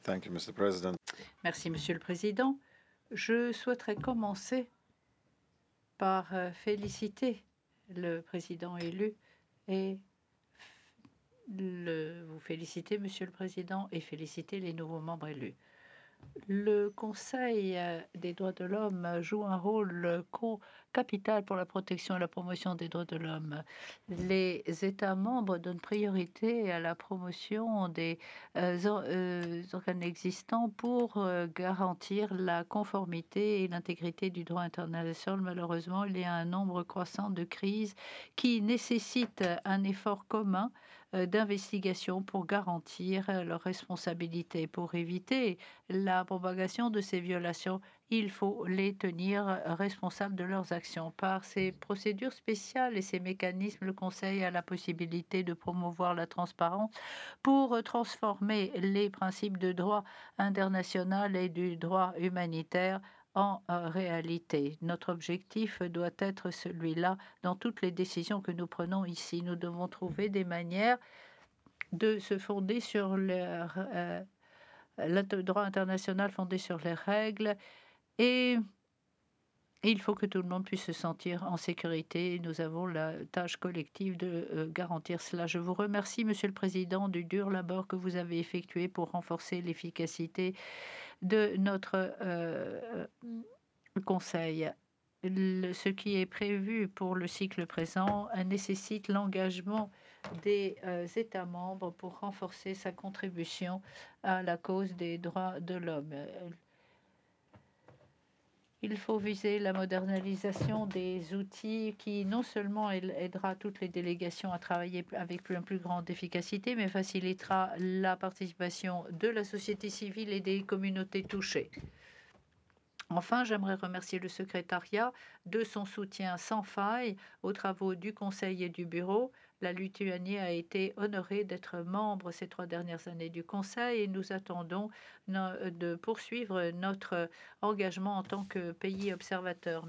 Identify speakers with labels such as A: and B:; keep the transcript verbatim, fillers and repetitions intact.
A: Thank you, Mister President.
B: Merci, Monsieur le Président. Je souhaiterais commencer par euh, féliciter le président élu et le, vous féliciter, Monsieur le Président, et féliciter les nouveaux membres élus. Le Conseil euh, des droits de l'homme joue un rôle euh, co- capital pour la protection et la promotion des droits de l'homme. Les États membres donnent priorité à la promotion des euh, or- euh, organes existants pour euh, garantir la conformité et l'intégrité du droit international. Malheureusement, il y a un nombre croissant de crises qui nécessitent un effort commun euh, d'investigation pour garantir euh, leurs responsabilités. Pour éviter la propagation de ces violations, il faut les tenir responsables de leurs actions. Par ces procédures spéciales et ces mécanismes, le Conseil a la possibilité de promouvoir la transparence pour transformer les principes de droit international et du droit humanitaire en euh, réalité. Notre objectif doit être celui-là dans toutes les décisions que nous prenons ici. Nous devons trouver des manières de se fonder sur leur euh, le droit international fondé sur les règles et il faut que tout le monde puisse se sentir en sécurité. Nous avons la tâche collective de euh, garantir cela. Je vous remercie, Monsieur le Président, du dur labeur que vous avez effectué pour renforcer l'efficacité de notre euh, Conseil. Le- ce qui est prévu pour le cycle présent euh, nécessite l'engagement des euh, États membres pour renforcer sa contribution à la cause des droits de l'homme. Euh, Il faut viser la modernisation des outils qui non seulement aide- aidera toutes les délégations à travailler avec une plus grande efficacité, mais facilitera la participation de la société civile et des communautés touchées. Enfin, j'aimerais remercier le secrétariat de son soutien sans faille aux travaux du Conseil et du Bureau. La Lituanie a été honorée d'être membre ces trois dernières années du Conseil et nous attendons no- de poursuivre notre engagement en tant que pays observateur.